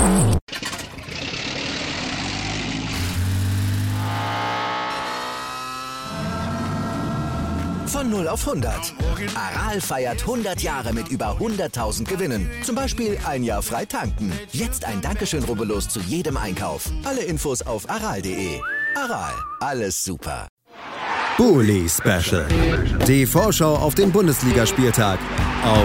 Von 0 auf 100. Aral feiert 100 Jahre mit über 100.000 Gewinnen. Zum Beispiel ein Jahr frei tanken. Jetzt ein Dankeschön, rubbellos zu jedem Einkauf. Alle Infos auf aral.de. Aral, alles super. Bully Special. Die Vorschau auf den Bundesligaspieltag auf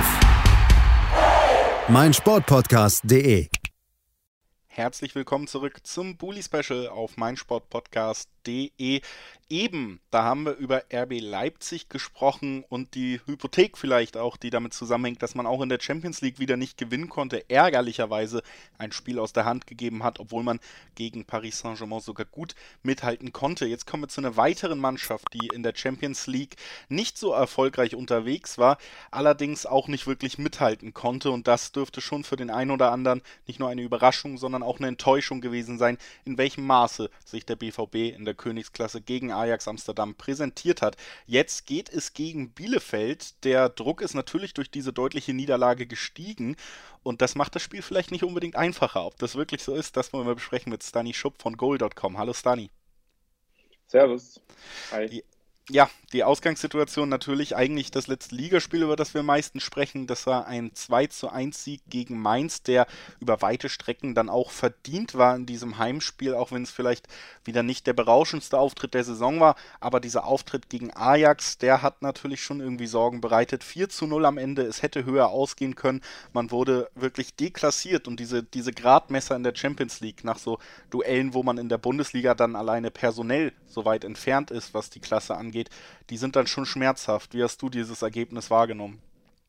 meinsportpodcast.de. Herzlich willkommen zurück zum Bully Special auf meinsportpodcast.de. Eben, da haben wir über RB Leipzig gesprochen und die Hypothek vielleicht auch, die damit zusammenhängt, dass man auch in der Champions League wieder nicht gewinnen konnte, ärgerlicherweise ein Spiel aus der Hand gegeben hat, obwohl man gegen Paris Saint-Germain sogar gut mithalten konnte. Jetzt kommen wir zu einer weiteren Mannschaft, die in der Champions League nicht so erfolgreich unterwegs war, allerdings auch nicht wirklich mithalten konnte, und das dürfte schon für den einen oder anderen nicht nur eine Überraschung, sondern auch eine Enttäuschung gewesen sein, in welchem Maße sich der BVB in der Königsklasse gegen Ajax Amsterdam präsentiert hat. Jetzt geht es gegen Bielefeld. Der Druck ist natürlich durch diese deutliche Niederlage gestiegen und das macht das Spiel vielleicht nicht unbedingt einfacher. Ob das wirklich so ist, das wollen wir besprechen mit Stani Schupp von goal.com. Hallo Stani. Servus. Hi. Ja, die Ausgangssituation natürlich eigentlich das letzte Ligaspiel, über das wir am meisten sprechen. Das war ein 2:1 gegen Mainz, der über weite Strecken dann auch verdient war in diesem Heimspiel, auch wenn es vielleicht wieder nicht der berauschendste Auftritt der Saison war. Aber dieser Auftritt gegen Ajax, der hat natürlich schon irgendwie Sorgen bereitet. 4:0 am Ende, es hätte höher ausgehen können. Man wurde wirklich deklassiert und diese Gradmesser in der Champions League nach so Duellen, wo man in der Bundesliga dann alleine personell so weit entfernt ist, was die Klasse angeht, die sind dann schon schmerzhaft. Wie hast du dieses Ergebnis wahrgenommen?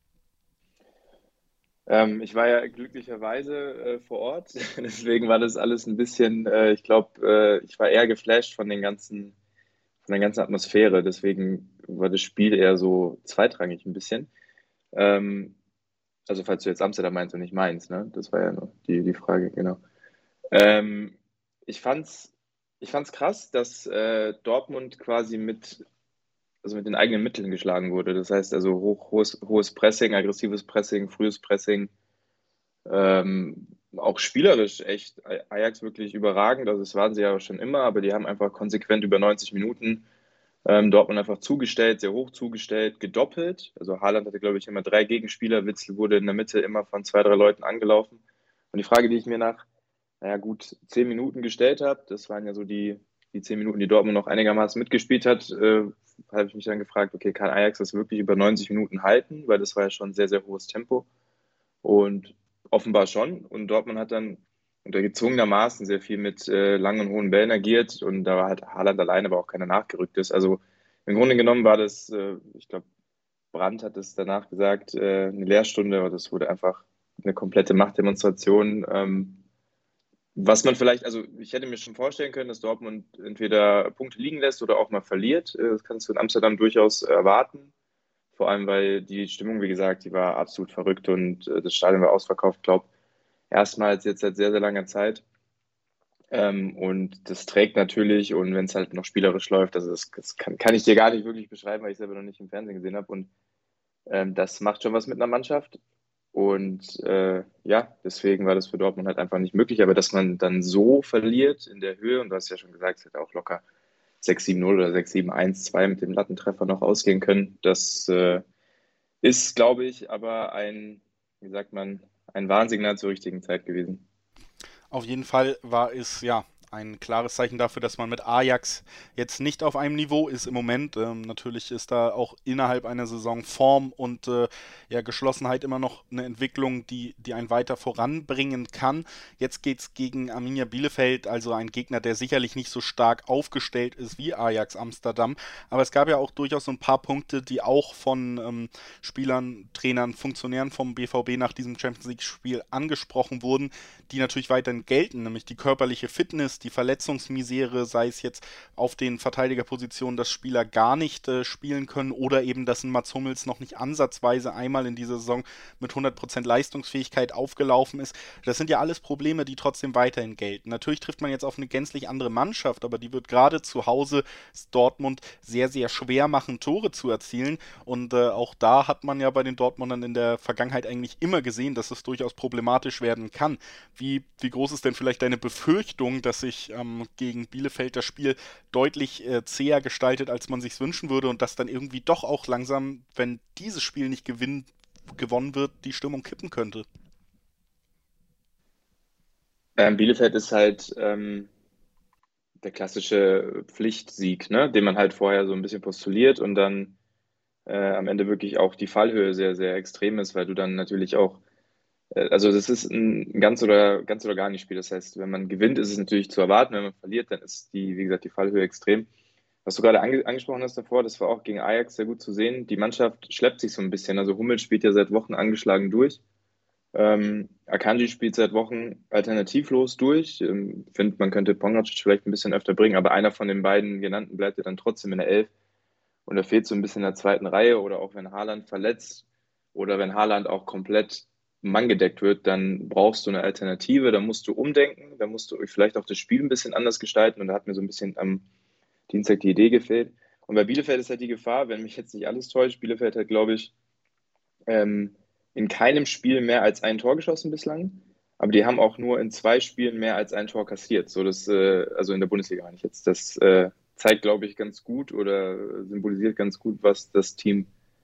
Ich war ja glücklicherweise vor Ort, deswegen war das alles ein bisschen, ich glaube, ich war eher geflasht von der ganzen Atmosphäre, deswegen war das Spiel eher so zweitrangig ein bisschen. Also falls du jetzt Amsterdam meinst und nicht Mainz, ne? Das war ja nur die Frage, genau. Ich fand's krass, dass Dortmund quasi mit den eigenen Mitteln geschlagen wurde. Das heißt also hohes Pressing, aggressives Pressing, frühes Pressing, auch spielerisch echt Ajax wirklich überragend. Also das waren sie ja schon immer, aber die haben einfach konsequent über 90 Minuten Dortmund einfach zugestellt, sehr hoch zugestellt, gedoppelt. Also Haaland hatte, glaube ich, immer 3 Gegenspieler. Witzel wurde in der Mitte immer von 2, 3 Leuten angelaufen. Und die Frage, die ich mir nach, 10 Minuten gestellt habe, das waren ja so die 10 Minuten, die Dortmund noch einigermaßen mitgespielt hat, habe ich mich dann gefragt, okay, kann Ajax das wirklich über 90 Minuten halten? Weil das war ja schon ein sehr, sehr hohes Tempo. Und offenbar schon. Und Dortmund hat dann unter gezwungenermaßen sehr viel mit langen und hohen Bällen agiert. Und da war halt Haaland alleine, aber auch keiner nachgerückt ist. Also im Grunde genommen war das, ich glaube, Brandt hat es danach gesagt, eine Lehrstunde. Und das wurde einfach eine komplette Machtdemonstration. Was man vielleicht, also ich hätte mir schon vorstellen können, dass Dortmund entweder Punkte liegen lässt oder auch mal verliert. Das kannst du in Amsterdam durchaus erwarten. Vor allem, weil die Stimmung, wie gesagt, die war absolut verrückt und das Stadion war ausverkauft, glaube erstmals jetzt seit sehr, sehr langer Zeit. Und das trägt natürlich, und wenn es halt noch spielerisch läuft, also das kann ich dir gar nicht wirklich beschreiben, weil ich selber noch nicht im Fernsehen gesehen habe. Und das macht schon was mit einer Mannschaft. Und deswegen war das für Dortmund halt einfach nicht möglich. Aber dass man dann so verliert in der Höhe, und du hast ja schon gesagt, es hätte auch locker 6-7-0 oder 6-7-1-2 mit dem Lattentreffer noch ausgehen können. Das ist, glaube ich, aber ein Warnsignal zur richtigen Zeit gewesen. Auf jeden Fall war es, ein klares Zeichen dafür, dass man mit Ajax jetzt nicht auf einem Niveau ist im Moment. Natürlich ist da auch innerhalb einer Saison Form und Geschlossenheit immer noch eine Entwicklung, die einen weiter voranbringen kann. Jetzt geht es gegen Arminia Bielefeld, also ein Gegner, der sicherlich nicht so stark aufgestellt ist wie Ajax Amsterdam. Aber es gab ja auch durchaus so ein paar Punkte, die auch von Spielern, Trainern, Funktionären vom BVB nach diesem Champions League-Spiel angesprochen wurden, die natürlich weiterhin gelten, nämlich die körperliche Fitness, ist, die Verletzungsmisere, sei es jetzt auf den Verteidigerpositionen, dass Spieler gar nicht spielen können oder eben, dass ein Mats Hummels noch nicht ansatzweise einmal in dieser Saison mit 100% Leistungsfähigkeit aufgelaufen ist. Das sind ja alles Probleme, die trotzdem weiterhin gelten. Natürlich trifft man jetzt auf eine gänzlich andere Mannschaft, aber die wird gerade zu Hause Dortmund sehr, sehr schwer machen, Tore zu erzielen. Und auch da hat man ja bei den Dortmundern in der Vergangenheit eigentlich immer gesehen, dass es durchaus problematisch werden kann. Wie groß ist denn vielleicht deine Befürchtung, dass sich gegen Bielefeld das Spiel deutlich zäher gestaltet, als man sich wünschen würde und dass dann irgendwie doch auch langsam, wenn dieses Spiel nicht gewonnen wird, die Stimmung kippen könnte? Bielefeld ist halt der klassische Pflichtsieg, ne? Den man halt vorher so ein bisschen postuliert und dann am Ende wirklich auch die Fallhöhe sehr, sehr extrem ist, weil du dann natürlich auch, also das ist ein ganz oder gar nicht Spiel. Das heißt, wenn man gewinnt, ist es natürlich zu erwarten, wenn man verliert, dann ist wie gesagt, die Fallhöhe extrem. Was du gerade angesprochen hast davor, das war auch gegen Ajax sehr gut zu sehen. Die Mannschaft schleppt sich so ein bisschen. Also Hummels spielt ja seit Wochen angeschlagen durch. Akanji spielt seit Wochen alternativlos durch. Finde, man könnte Pongracic vielleicht ein bisschen öfter bringen, aber einer von den beiden genannten bleibt ja dann trotzdem in der Elf. Und da fehlt so ein bisschen in der zweiten Reihe oder auch wenn Haaland verletzt oder wenn Haaland auch komplett manngedeckt wird, dann brauchst du eine Alternative, da musst du umdenken, da musst du vielleicht auch das Spiel ein bisschen anders gestalten und da hat mir so ein bisschen am Dienstag die Idee gefehlt. Und bei Bielefeld ist halt die Gefahr, wenn mich jetzt nicht alles täuscht, Bielefeld hat, glaube ich, in keinem Spiel mehr als ein Tor geschossen bislang, aber die haben auch nur in 2 Spielen mehr als ein Tor kassiert. So das, also in der Bundesliga meine ich jetzt. Das zeigt, glaube ich, ganz gut oder symbolisiert ganz gut, was das Team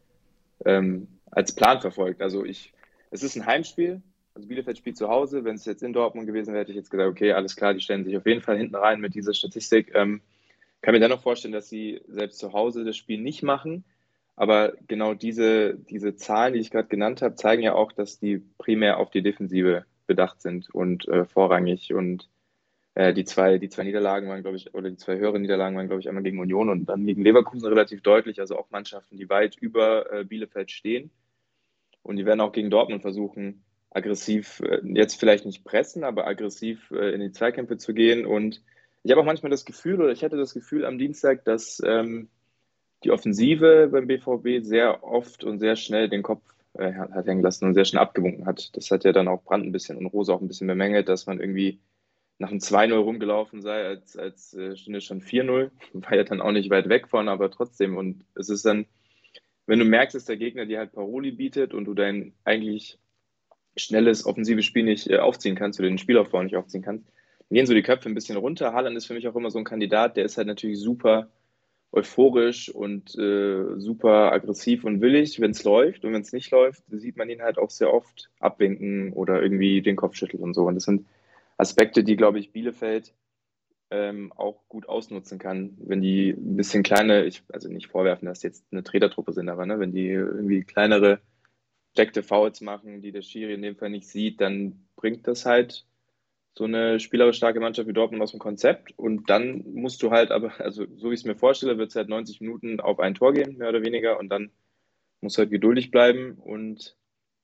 als Plan verfolgt. Also es ist ein Heimspiel, also Bielefeld spielt zu Hause. Wenn es jetzt in Dortmund gewesen wäre, hätte ich jetzt gesagt, okay, alles klar, die stellen sich auf jeden Fall hinten rein mit dieser Statistik. Kann mir dennoch vorstellen, dass sie selbst zu Hause das Spiel nicht machen. Aber genau diese Zahlen, die ich gerade genannt habe, zeigen ja auch, dass die primär auf die Defensive bedacht sind und vorrangig. Und die zwei Niederlagen waren, glaube ich, oder die 2 höheren Niederlagen waren, glaube ich, einmal gegen Union und dann gegen Leverkusen relativ deutlich. Also auch Mannschaften, die weit über Bielefeld stehen. Und die werden auch gegen Dortmund versuchen, aggressiv, jetzt vielleicht nicht pressen, aber aggressiv in die Zweikämpfe zu gehen. Und ich habe auch manchmal das Gefühl, oder ich hatte das Gefühl am Dienstag, dass die Offensive beim BVB sehr oft und sehr schnell den Kopf hat hängen lassen und sehr schnell abgewunken hat. Das hat ja dann auch Brandt ein bisschen und Rose auch ein bisschen bemängelt, dass man irgendwie nach einem 2-0 rumgelaufen sei, als stünde schon 4-0. War ja dann auch nicht weit weg von, aber trotzdem. Und es ist dann, wenn du merkst, dass der Gegner dir halt Paroli bietet und du dein eigentlich schnelles, offensives Spiel nicht aufziehen kannst oder den Spielaufbau nicht aufziehen kannst, dann gehen so die Köpfe ein bisschen runter. Haaland ist für mich auch immer so ein Kandidat, der ist halt natürlich super euphorisch und super aggressiv und willig, wenn es läuft. Und wenn es nicht läuft, sieht man ihn halt auch sehr oft abwinken oder irgendwie den Kopf schütteln und so. Und das sind Aspekte, die, glaube ich, Bielefeld auch gut ausnutzen kann, wenn die ein bisschen kleine, also nicht vorwerfen, dass jetzt eine Tretertruppe sind, aber ne, wenn die irgendwie kleinere versteckte Fouls machen, die der Schiri in dem Fall nicht sieht, dann bringt das halt so eine spielerisch starke Mannschaft wie Dortmund aus dem Konzept und dann musst du halt aber, also so wie ich es mir vorstelle, wird es halt 90 Minuten auf ein Tor gehen, mehr oder weniger und dann musst du halt geduldig bleiben und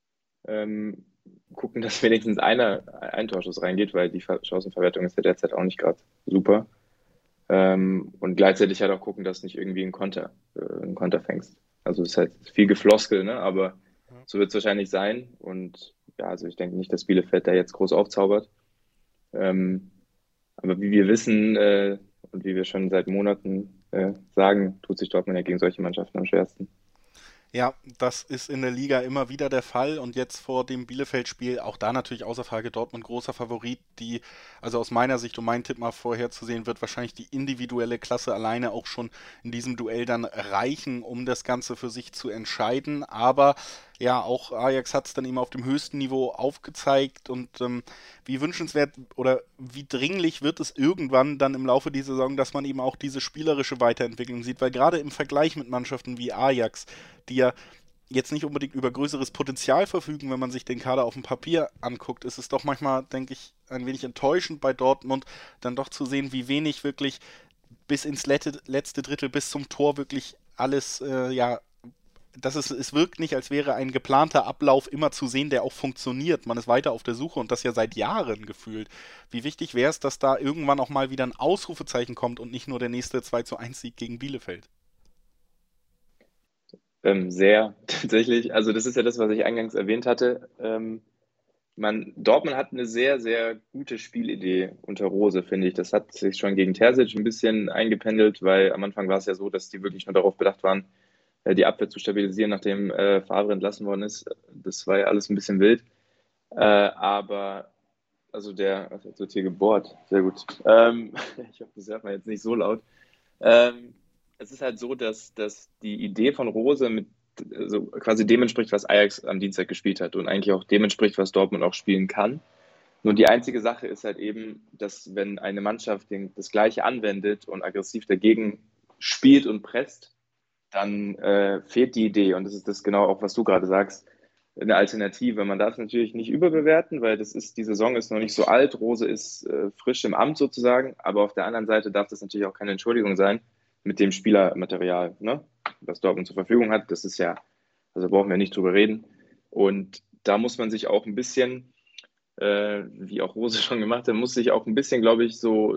gucken, dass wenigstens ein Torschuss reingeht, weil die Chancenverwertung ist ja derzeit auch nicht gerade super. Und gleichzeitig halt auch gucken, dass du nicht irgendwie einen Konter fängst. Also es ist halt viel Gefloskel, ne? Aber so wird es wahrscheinlich sein. Und ja, also ich denke nicht, dass Bielefeld da jetzt groß aufzaubert. Aber wie wir wissen und wie wir schon seit Monaten sagen, tut sich Dortmund ja gegen solche Mannschaften am schwersten. Ja, das ist in der Liga immer wieder der Fall und jetzt vor dem Bielefeld-Spiel, auch da natürlich außer Frage Dortmund großer Favorit, also aus meiner Sicht, um meinen Tipp mal vorherzusehen, wird wahrscheinlich die individuelle Klasse alleine auch schon in diesem Duell dann reichen, um das Ganze für sich zu entscheiden, aber ja, auch Ajax hat es dann eben auf dem höchsten Niveau aufgezeigt und wie wünschenswert oder wie dringlich wird es irgendwann dann im Laufe dieser Saison, dass man eben auch diese spielerische Weiterentwicklung sieht, weil gerade im Vergleich mit Mannschaften wie Ajax, die ja jetzt nicht unbedingt über größeres Potenzial verfügen, wenn man sich den Kader auf dem Papier anguckt, ist es doch manchmal, denke ich, ein wenig enttäuschend bei Dortmund, dann doch zu sehen, wie wenig wirklich bis ins letzte Drittel, bis zum Tor wirklich alles es wirkt nicht, als wäre ein geplanter Ablauf immer zu sehen, der auch funktioniert. Man ist weiter auf der Suche und das ja seit Jahren gefühlt. Wie wichtig wäre es, dass da irgendwann auch mal wieder ein Ausrufezeichen kommt und nicht nur der nächste 2-1-Sieg gegen Bielefeld? Sehr, tatsächlich. Also das ist ja das, was ich eingangs erwähnt hatte. Dortmund hat eine sehr, sehr gute Spielidee unter Rose, finde ich. Das hat sich schon gegen Terzic ein bisschen eingependelt, weil am Anfang war es ja so, dass die wirklich nur darauf bedacht waren, die Abwehr zu stabilisieren, nachdem Favre entlassen worden ist. Das war ja alles ein bisschen wild. Aber, also es wird hier gebohrt, sehr gut. Ich hoffe, das hört man jetzt nicht so laut. Es ist halt so, dass die Idee von Rose also quasi dem entspricht, was Ajax am Dienstag gespielt hat und eigentlich auch dem entspricht, was Dortmund auch spielen kann. Nur die einzige Sache ist halt eben, dass wenn eine Mannschaft das Gleiche anwendet und aggressiv dagegen spielt und presst, dann fehlt die Idee. Und das ist das genau auch, was du gerade sagst, eine Alternative. Man darf es natürlich nicht überbewerten, weil die Saison ist noch nicht so alt. Rose ist frisch im Amt sozusagen. Aber auf der anderen Seite darf das natürlich auch keine Entschuldigung sein mit dem Spielermaterial, ne, was Dortmund zur Verfügung hat. Das ist ja, also brauchen wir nicht drüber reden. Und da muss man sich auch ein bisschen, wie auch Rose schon gemacht hat, muss sich auch ein bisschen, glaube ich, so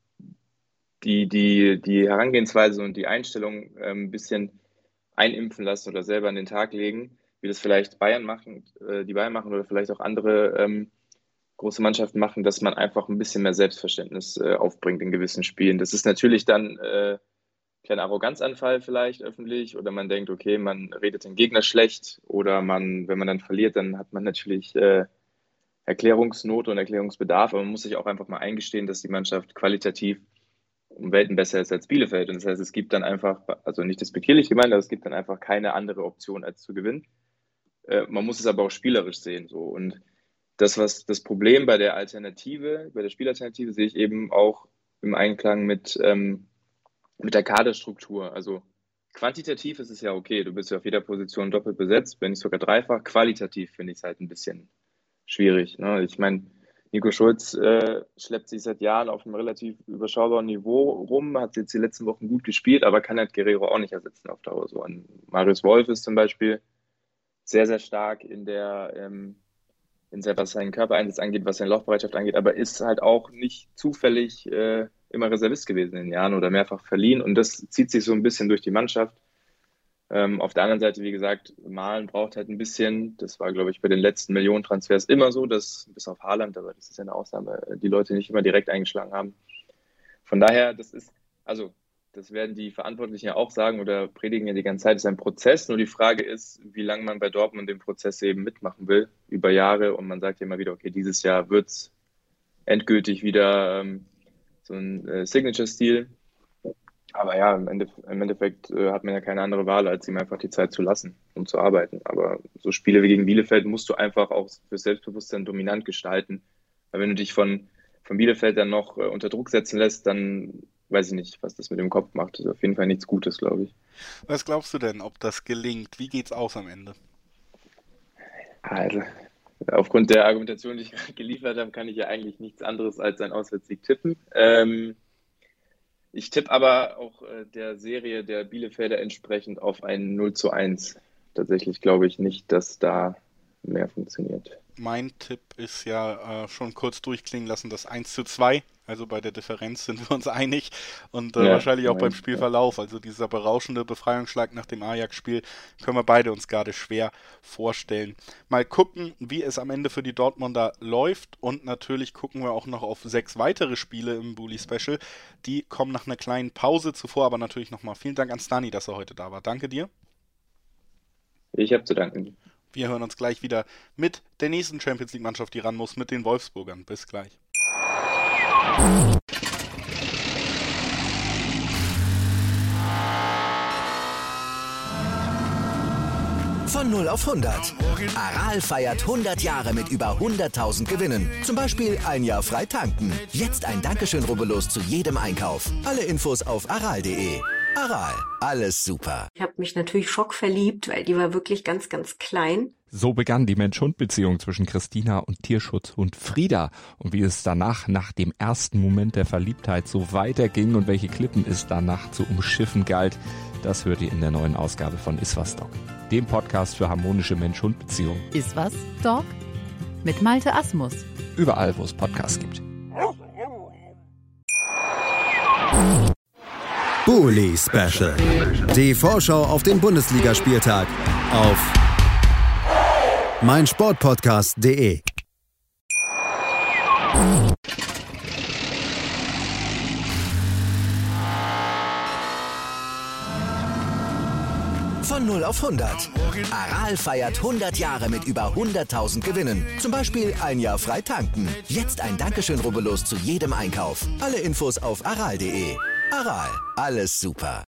die Herangehensweise und die Einstellung ein bisschen einimpfen lassen oder selber an den Tag legen, wie das vielleicht die Bayern machen oder vielleicht auch andere große Mannschaften machen, dass man einfach ein bisschen mehr Selbstverständnis aufbringt in gewissen Spielen. Das ist natürlich dann kleiner Arroganzanfall vielleicht öffentlich oder man denkt, okay, man redet den Gegner schlecht oder wenn man dann verliert, dann hat man natürlich Erklärungsnot und Erklärungsbedarf, aber man muss sich auch einfach mal eingestehen, dass die Mannschaft qualitativ um Welten besser ist als Bielefeld und das heißt, es gibt dann einfach, also nicht despektierlich gemeint, aber es gibt dann einfach keine andere Option als zu gewinnen. Man muss es aber auch spielerisch sehen, so, und das Problem bei der Spielalternative sehe ich eben auch im Einklang mit der Kaderstruktur. Also quantitativ ist es ja okay, du bist ja auf jeder Position doppelt besetzt, wenn nicht sogar dreifach. Qualitativ finde ich es halt ein bisschen schwierig, ne? Ich meine, Nico Schulz schleppt sich seit Jahren auf einem relativ überschaubaren Niveau rum, hat jetzt die letzten Wochen gut gespielt, aber kann halt Guerrero auch nicht ersetzen auf Dauer. So an Marius Wolf ist zum Beispiel sehr, sehr stark was seinen Körpereinsatz angeht, was seine Laufbereitschaft angeht, aber ist halt auch nicht zufällig immer Reservist gewesen in den Jahren oder mehrfach verliehen und das zieht sich so ein bisschen durch die Mannschaft. Auf der anderen Seite, wie gesagt, Malen braucht halt ein bisschen, das war, glaube ich, bei den letzten Millionen-Transfers immer so, dass bis auf Haaland, aber das ist ja eine Ausnahme, die Leute nicht immer direkt eingeschlagen haben. Von daher, das werden die Verantwortlichen ja auch sagen oder predigen ja die ganze Zeit, es ist ein Prozess. Nur die Frage ist, wie lange man bei Dortmund den Prozess eben mitmachen will, über Jahre. Und man sagt ja immer wieder, okay, dieses Jahr wird es endgültig wieder so ein Signature-Stil. Aber ja, im Endeffekt hat man ja keine andere Wahl, als ihm einfach die Zeit zu lassen, um zu arbeiten. Aber so Spiele wie gegen Bielefeld musst du einfach auch für Selbstbewusstsein dominant gestalten. Weil wenn du dich von Bielefeld dann noch unter Druck setzen lässt, dann weiß ich nicht, was das mit dem Kopf macht. Das ist auf jeden Fall nichts Gutes, glaube ich. Was glaubst du denn, ob das gelingt? Wie geht's aus am Ende? Also, aufgrund der Argumentation, die ich gerade geliefert habe, kann ich ja eigentlich nichts anderes als ein Auswärtssieg tippen. Ich tippe aber auch der Serie der Bielefelder entsprechend auf ein 0:1. Tatsächlich glaube ich nicht, dass da mehr funktioniert. Mein Tipp ist ja schon kurz durchklingen lassen, das 1:2. Also bei der Differenz sind wir uns einig und wahrscheinlich auch beim Spielverlauf. Also dieser berauschende Befreiungsschlag nach dem Ajax-Spiel können wir beide uns gerade schwer vorstellen. Mal gucken, wie es am Ende für die Dortmunder läuft und natürlich gucken wir auch noch auf 6 weitere Spiele im Bully-Special. Die kommen nach einer kleinen Pause zuvor, aber natürlich nochmal vielen Dank an Stani, dass er heute da war. Danke dir. Ich habe zu danken. Wir hören uns gleich wieder mit der nächsten Champions-League-Mannschaft, die ran muss, mit den Wolfsburgern. Bis gleich. Von 0 auf 100. Aral feiert 100 Jahre mit über 100.000 Gewinnen. Zum Beispiel ein Jahr frei tanken. Jetzt ein Dankeschön, rubbellos zu jedem Einkauf. Alle Infos auf aral.de. Aral, alles super. Ich habe mich natürlich schockverliebt, weil die war wirklich ganz, ganz klein. So begann die Mensch-Hund-Beziehung zwischen Christina und Tierschutzhund Frieda. Und wie es danach, nach dem ersten Moment der Verliebtheit, so weiterging und welche Klippen es danach zu umschiffen galt, Das hört ihr in der neuen Ausgabe von Iswas Dog, dem Podcast für harmonische Mensch-Hund-Beziehungen. Iswas Dog? Mit Malte Asmus. Überall, wo es Podcasts gibt. Bully Special. Die Vorschau auf den Bundesligaspieltag auf meinsportpodcast.de. Von 0 auf 100. Aral feiert 100 Jahre mit über 100.000 Gewinnen. Zum Beispiel ein Jahr frei tanken. Jetzt ein Dankeschön, rubbellos zu jedem Einkauf. Alle Infos auf aral.de. Aral, alles super.